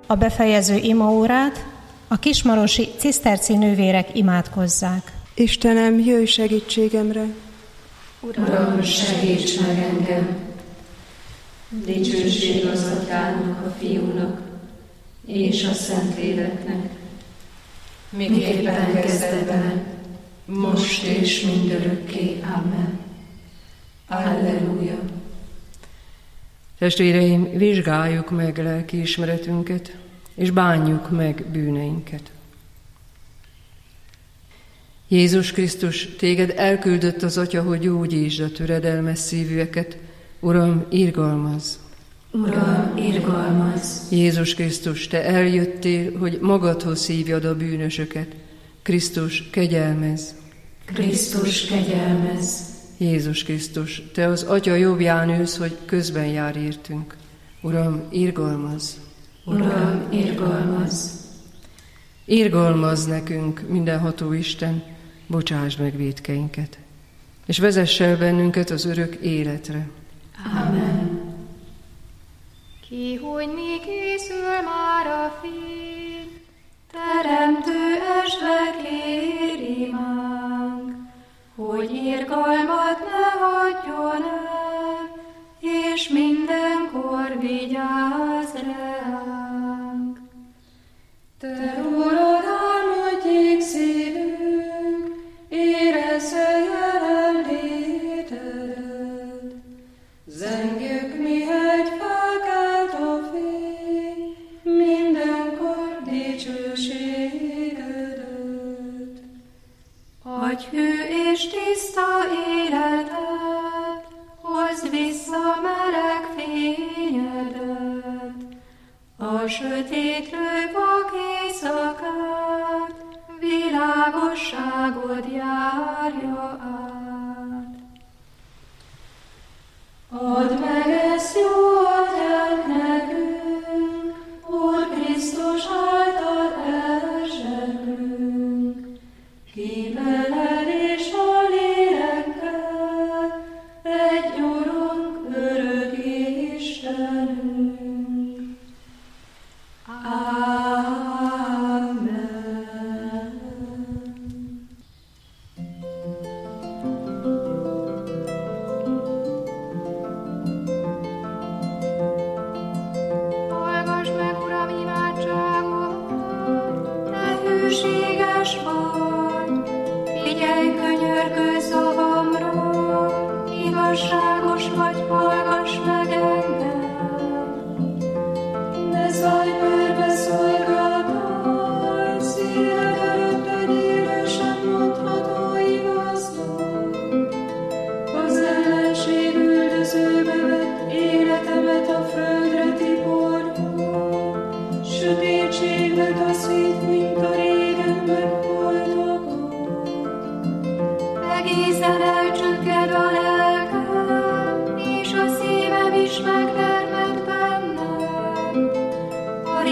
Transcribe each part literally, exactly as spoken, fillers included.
a befejező imaórát a kismarosi ciszterci nővérek imádkozzák. Istenem, jöjj segítségemre! Uram, segíts meg engem! Dicsőség az Atyának, a Fiúnak és a Szentléleknek, miképpen kezdetben, most és mindörökké. Amen. Alleluja! Testvéreim, vizsgáljuk meg lelkiismeretünket, és bánjuk meg bűneinket. Jézus Krisztus, téged elküldött az Atya, hogy gyógyítsd a töredelmes szívűeket. Uram, irgalmazz! Uram, irgalmazz! Jézus Krisztus, te eljöttél, hogy magadhoz hívjad a bűnösöket. Krisztus, kegyelmezz! Krisztus, kegyelmezz! Jézus Krisztus, te az Atya jobbján ülsz, hogy közben jár értünk. Uram, irgalmazz! Uram, irgalmazz! Irgalmazz nekünk, mindenható Isten, bocsásd meg vétkeinket, és vezess el bennünket az örök életre. Amen. Ki, hogy mi készül már a fény, Teremtő esve kér imánk, hogy irgalmat ne hagyjon el, és mindenkor vigyázz ránk. Te rólad álmodjék szívünk, érezze jelenlétedet. Zengjük, mihegy felkelt a fény, mindenkor dicsőségedet. Adj hű és tiszta életet, hozd vissza meleg fényedet. A sötétlő vak éjszakát, világosságod járja át. Add meg ezt jó atyánk nekünk, Úr Krisztus által elzsebünk, ki veled és a lélekkel, egy Urunk, örök Istenünk. Igazságos vagy, hallgass meg engem. Ne szállj körbe szolgáltál, szíved előtt egy élősen mondható igaznak. Az ellenség üldözőbe vett életemet a földre tiporva, sötétségbe taszít, mint a régen megholtakat. Egészen elcsökked a lelkem, és a szívem is megtermett bennem.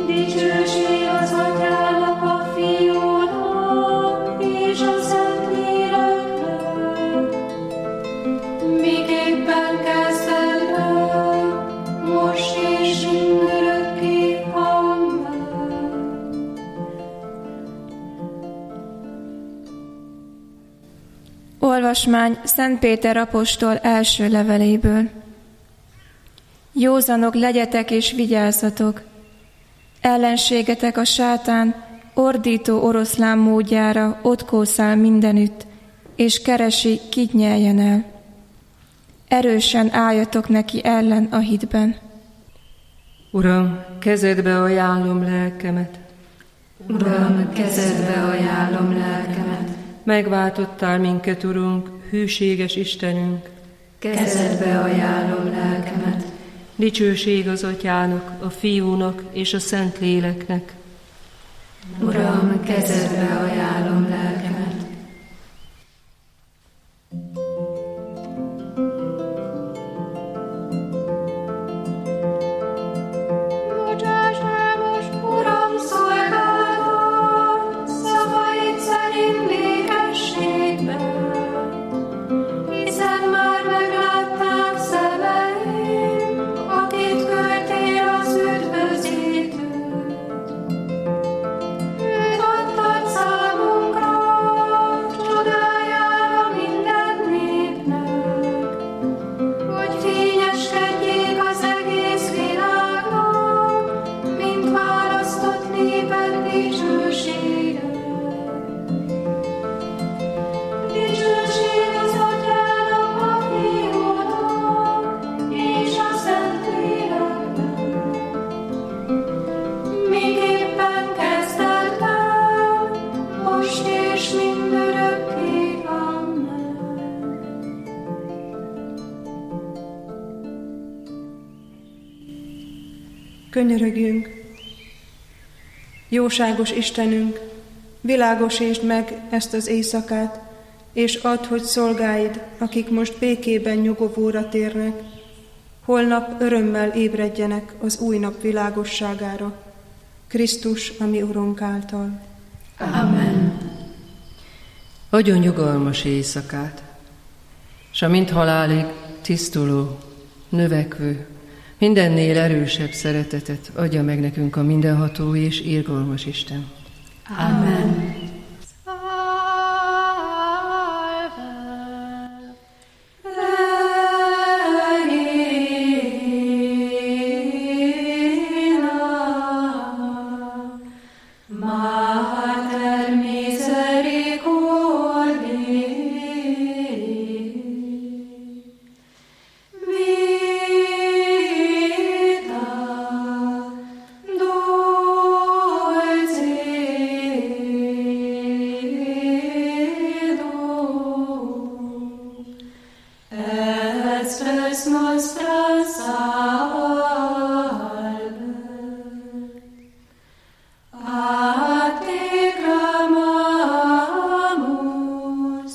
Dicsőség az Atyának, a Fiúnak és a Szentléleknek, miképpen kezdetben, most és mindörökké. Amen. Olvasmány Szent Péter apostol első leveléből. Józanok legyetek és vigyázzatok! Ellenségetek a sátán ordító oroszlán módjára ott kószál mindenütt, és keresi, kit nyeljen el. Erősen álljatok neki ellen a hitben. Uram, kezedbe ajánlom lelkemet. Uram, kezedbe ajánlom lelkemet. Megváltottál minket, Urunk, hűséges Istenünk. Kezedbe ajánlom lelkemet. Dicsőség az Atyának, a Fiúnak és a Szentléleknek. Uram, kezedbe ajánlom lelkemet. Bocsáss el most, Uram, szolgálatot, szavaid szerint békességben, hiszen már meglátták szemeim, akit küldtél az üdvözítőt. Őt adtad számunkra, csodájára minden népnek, hogy fényeskedjék az egész világnak, mint választott néped dicsősége. Dicsőség az Atyának, a Fiúnak és a Szentléleknek, miképpen kezdetben, most és mindörökké. Amen. Könyörögjünk! Jóságos Istenünk, világosítsd meg ezt az éjszakát, és add, hogy szolgáid, akik most békében nyugovóra térnek, holnap örömmel ébredjenek az új nap világosságára, Krisztus, a mi Urunk által. Amen. Adjon nyugalmas éjszakát, s a mint halálig tisztuló, növekvő, mindennél erősebb szeretetet adja meg nekünk a mindenható és irgalmas Isten. Amen. Mater misericordiae, vita dulcedo, et spes nostra salve. A te clamamus,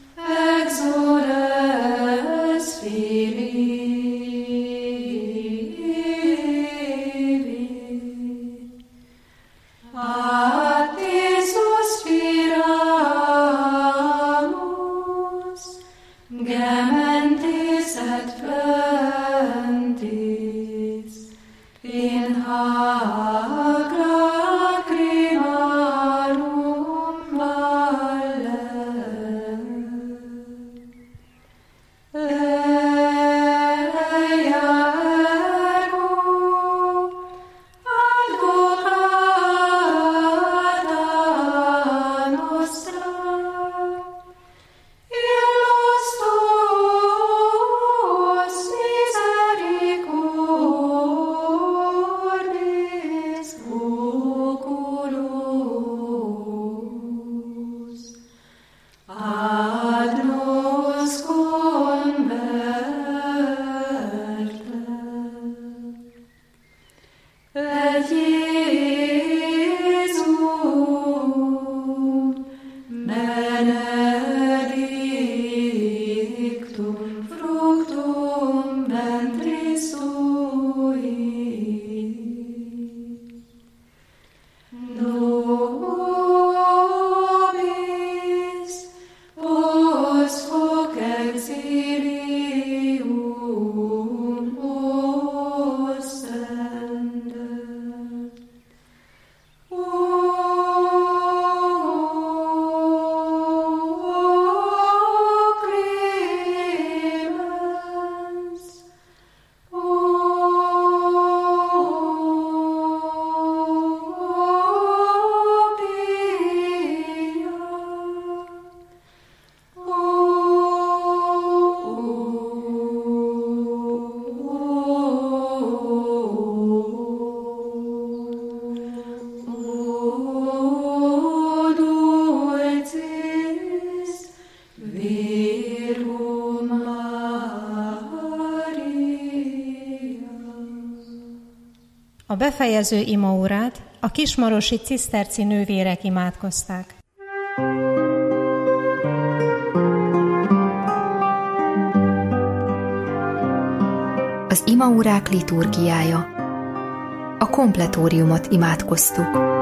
exules Filii. A te suspiramus, gementes et flentis, in hac lacrimarum valle. Eia ergo, advocata nostra, illos tuos misericordis oculos, ad nos converte. Et Iesum benedictum fructum ventris sui. A befejező imaórát a kismarosi ciszterci nővérek imádkozták. Az imaórák liturgiája. A kompletóriumot imádkoztuk.